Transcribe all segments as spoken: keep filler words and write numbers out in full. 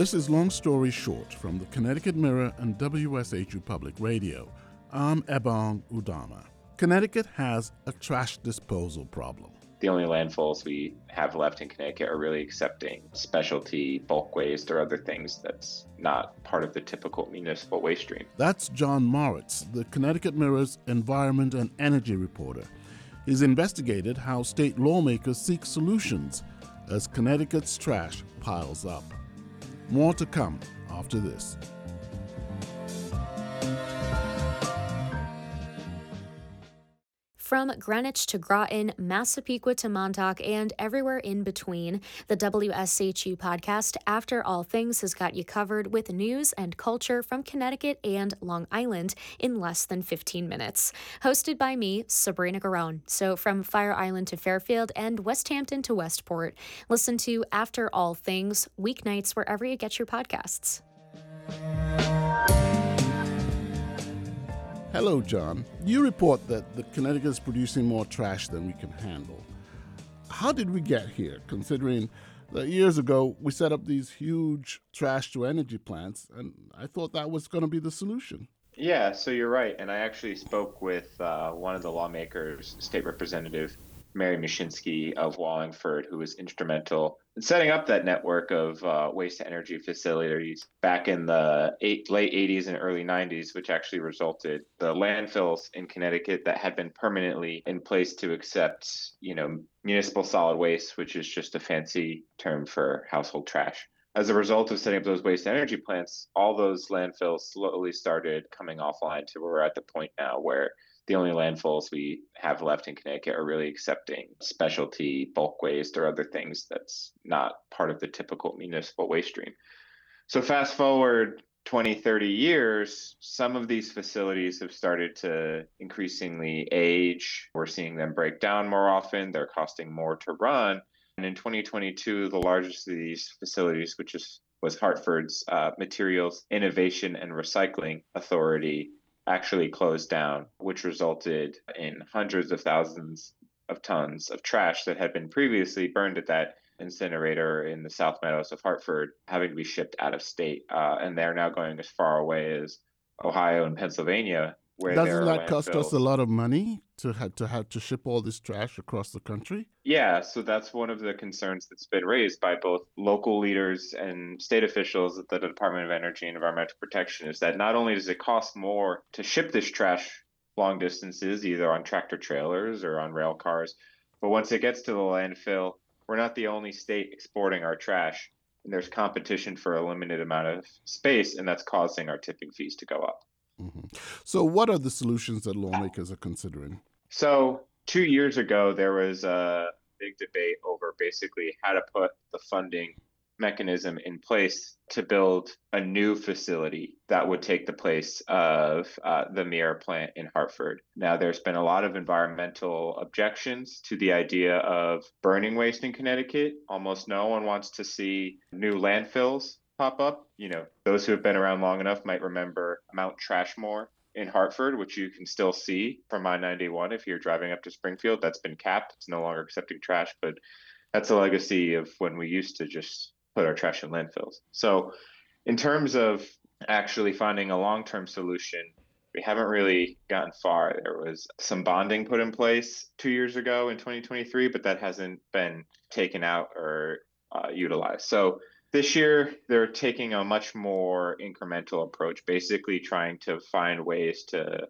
This is Long Story Short from the Connecticut Mirror and W S H U Public Radio. I'm Ebong Udama. Connecticut has a trash disposal problem. The only landfills we have left in Connecticut are really accepting specialty bulk waste or other things that's not part of the typical municipal waste stream. That's John Moritz, the Connecticut Mirror's environment and energy reporter. He's investigated how state lawmakers seek solutions as Connecticut's trash piles up. More to come after this. From Greenwich to Groton, Massapequa to Montauk, and everywhere in between, the W S H U podcast After All Things has got you covered with news and culture from Connecticut and Long Island in less than fifteen minutes. Hosted by me, Sabrina Garone. So from Fire Island to Fairfield and West Hampton to Westport, listen to After All Things weeknights wherever you get your podcasts. Hello, John. You report that the Connecticut is producing more trash than we can handle. How did we get here, considering that years ago we set up these huge trash-to-energy plants, and I thought that was going to be the solution? Yeah, so you're right. And I actually spoke with uh, one of the lawmakers, State Representative Mary Mashinsky of Wallingford, who was instrumental in setting up that network of uh, waste-to-energy facilities back in the eight, late eighties and early nineties, which actually resulted the landfills in Connecticut that had been permanently in place to accept, you know, municipal solid waste, which is just a fancy term for household trash. As a result of setting up those waste-to-energy plants, all those landfills slowly started coming offline to where we're at the point now where the only landfills we have left in Connecticut are really accepting specialty bulk waste or other things that's not part of the typical municipal waste stream. So fast forward twenty, thirty years, some of these facilities have started to increasingly age. We're seeing them break down more often. They're costing more to run. And in twenty twenty-two, the largest of these facilities, which is, was Hartford's uh, Materials Innovation and Recycling Authority, actually closed down, which resulted in hundreds of thousands of tons of trash that had been previously burned at that incinerator in the South Meadows of Hartford having to be shipped out of state. Uh, and they're now going as far away as Ohio and Pennsylvania, where there Doesn't are that cost us landfills. a lot of money to have to have to ship all this trash across the country? Yeah, so that's one of the concerns that's been raised by both local leaders and state officials at the Department of Energy and Environmental Protection, is that not only does it cost more to ship this trash long distances, either on tractor trailers or on rail cars, but once it gets to the landfill, we're not the only state exporting our trash, and there's competition for a limited amount of space, and that's causing our tipping fees to go up. Mm-hmm. So what are the solutions that lawmakers are considering? So two years ago, there was a big debate over basically how to put the funding mechanism in place to build a new facility that would take the place of uh, the Mirror plant in Hartford. Now, there's been a lot of environmental objections to the idea of burning waste in Connecticut. Almost no one wants to see new landfills pop up. You know, those who have been around long enough might remember Mount Trashmore in Hartford, which you can still see from I ninety-one if you're driving up to Springfield. That's been capped. It's no longer accepting trash, but that's a legacy of when we used to just put our trash in landfills. So in terms of actually finding a long-term solution, we haven't really gotten far. There was some bonding put in place two years ago in twenty twenty-three, but that hasn't been taken out or uh, utilized. So this year, they're taking a much more incremental approach, basically trying to find ways to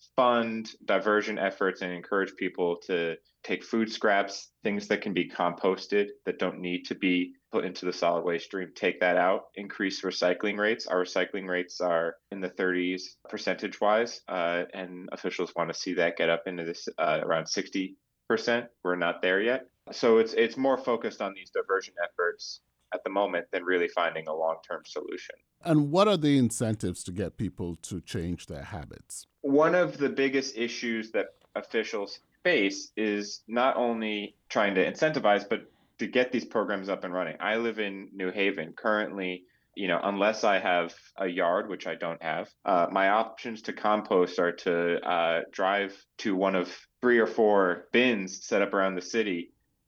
fund diversion efforts and encourage people to take food scraps, things that can be composted that don't need to be put into the solid waste stream, take that out, increase recycling rates. Our recycling rates are in the thirties percentage wise, uh, and officials want to see that get up into this uh, around sixty percent. We're not there yet. So it's it's more focused on these diversion efforts at the moment than really finding a long-term solution. And what are the incentives to get people to change their habits? One of the biggest issues that officials face is not only trying to incentivize, but to get these programs up and running. I live in New Haven. Currently, you know, unless I have a yard, which I don't have, uh, my options to compost are to uh, drive to one of three or four bins set up around the city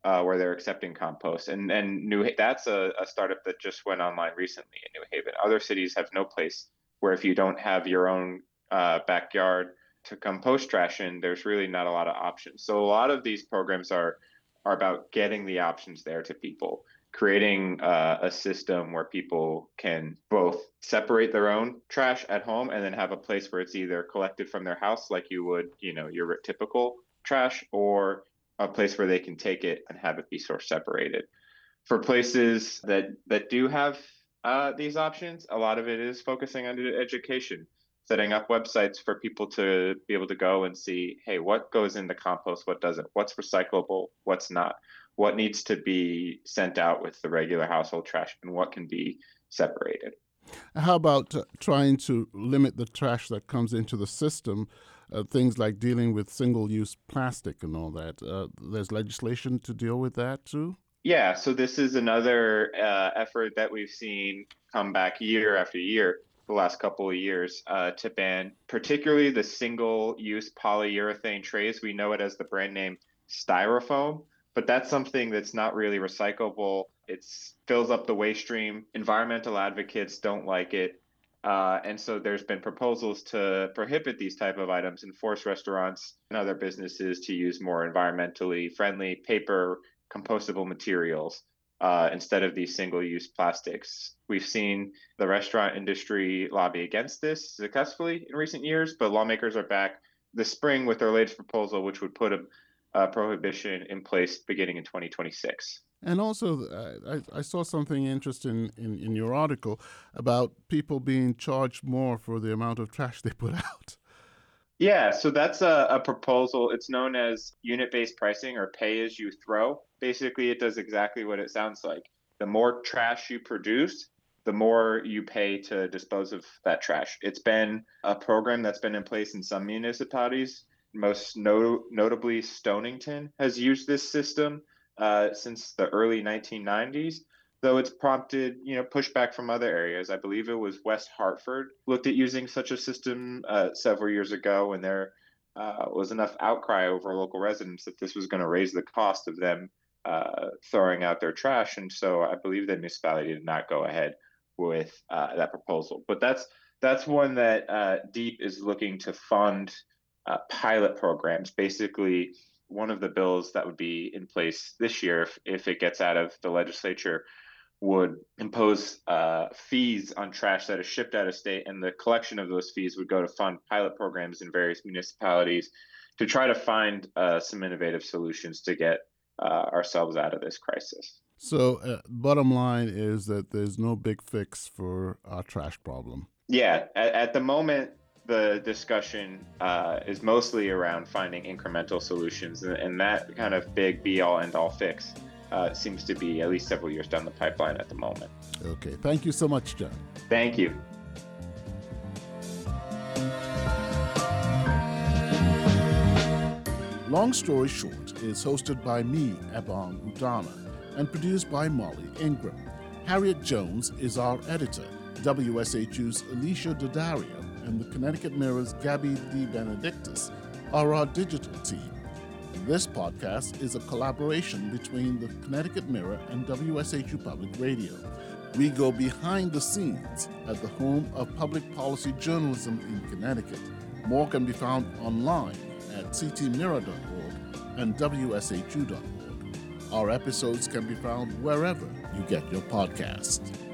uh, where they're accepting compost. And and New that's a, a startup that just went online recently in New Haven. Other cities have no place where if you don't have your own uh, backyard to compost trash in, there's really not a lot of options. So a lot of these programs are are about getting the options there to people, creating uh, a system where people can both separate their own trash at home and then have a place where it's either collected from their house like you would, you know, your typical trash, or a place where they can take it and have it be source separated. For places that that do have uh, these options, a lot of it is focusing on education, setting up websites for people to be able to go and see, hey, what goes in the compost, what doesn't, what's recyclable, what's not, what needs to be sent out with the regular household trash, and what can be separated. How about uh, trying to limit the trash that comes into the system? Uh, things like dealing with single-use plastic and all that. Uh, there's legislation to deal with that too? Yeah, so this is another uh, effort that we've seen come back year after year, the last couple of years, uh, to ban particularly the single-use polyurethane trays. We know it as the brand name Styrofoam, but that's something that's not really recyclable. It fills up the waste stream. Environmental advocates don't like it. Uh, and so there's been proposals to prohibit these type of items and force restaurants and other businesses to use more environmentally friendly paper, compostable materials uh, instead of these single-use plastics. We've seen the restaurant industry lobby against this successfully in recent years, but lawmakers are back this spring with their latest proposal, which would put a, a prohibition in place beginning in twenty twenty-six. And also, uh, I, I saw something interesting in, in your article about people being charged more for the amount of trash they put out. Yeah, so that's a, a proposal. It's known as unit-based pricing, or pay as you throw. Basically, it does exactly what it sounds like. The more trash you produce, the more you pay to dispose of that trash. It's been a program that's been in place in some municipalities. Most no- notably, Stonington has used this system uh, since the early nineteen nineties. Though it's prompted, you know, pushback from other areas. I believe it was West Hartford looked at using such a system uh, several years ago, and there uh, was enough outcry over local residents that this was going to raise the cost of them uh, throwing out their trash. And so I believe the municipality did not go ahead with uh, that proposal. But that's that's one that uh, DEEP is looking to fund uh, pilot programs. Basically, one of the bills that would be in place this year, if, if it gets out of the legislature, would impose uh, fees on trash that is shipped out of state, and the collection of those fees would go to fund pilot programs in various municipalities to try to find uh, some innovative solutions to get uh, ourselves out of this crisis. So uh, bottom line is that there's no big fix for our trash problem. Yeah, at, at the moment, the discussion uh, is mostly around finding incremental solutions, and, and that kind of big be-all, end-all fix Uh, seems to be at least several years down the pipeline at the moment. Okay. Thank you so much, John. Thank you. Long Story Short is hosted by me, Ebon Udana, and produced by Molly Ingram. Harriet Jones is our editor. W S H U's Alicia Daddario and the Connecticut Mirror's Gabby DeBenedictis are our digital team. This podcast is a collaboration between the Connecticut Mirror and W S H U Public Radio. We go behind the scenes at the home of public policy journalism in Connecticut. More can be found online at c t mirror dot org and w s h u dot org. Our episodes can be found wherever you get your podcasts.